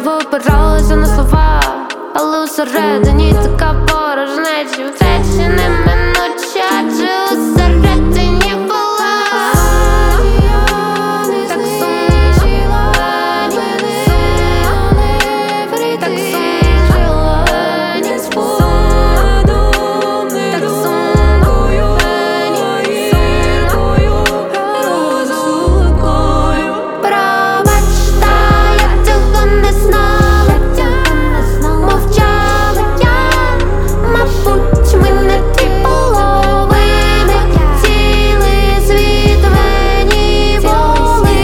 опиралася на слова, але усередині така порожнеча, втрачені неминучі, адже усередині була так сумно жила, так сумно жила, ні спогадом не розлукою, розлукою. Пробач, та я цього не знала, мовчала я, мабуть, ми не дві половини, цілий світ мені були,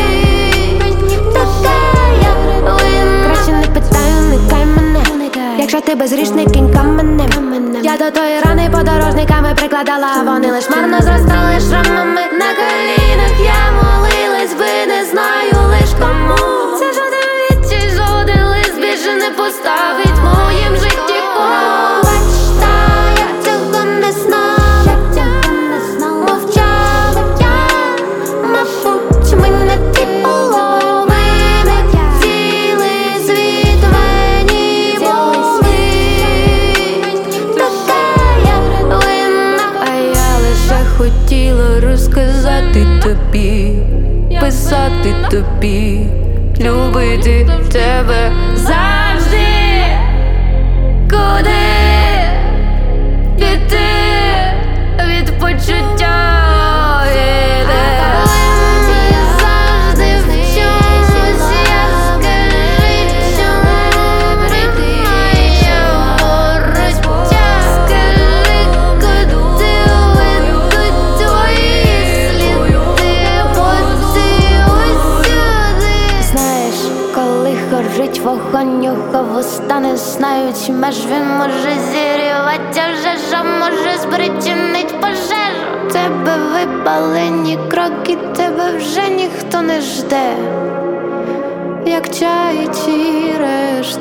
така я винна. Краще не питаю, уникай мене, якщо ти безгрішний, кинь каменем. Я до тої рани подорожниками прикладала, а вони лиш марно зростали шрамами. На колінах я молилась би, не знаю лиш кому. Це жоден відчай, жоден лист більше не поставить в моїм житті кому. Бач, та я цього не знала, мовчала я, мабуть, ми не дві половини, цілий світ мені були, така я винна. А я лише хотіла розказати тобі, писати тобі, любити тебе завжди. Куди піти від почуття? Я завжди в чомусь яскраві, чому моя боротьба? Скажи, куди ведуть твої сліди, усюди. Знаєш, коли горить вогонь, його вуста не знають меж. Він може зірвати, а вже ж може спричинить пожежу. Тебе випалені кроки, тебе вже ніхто не жде, як чаї ті решти.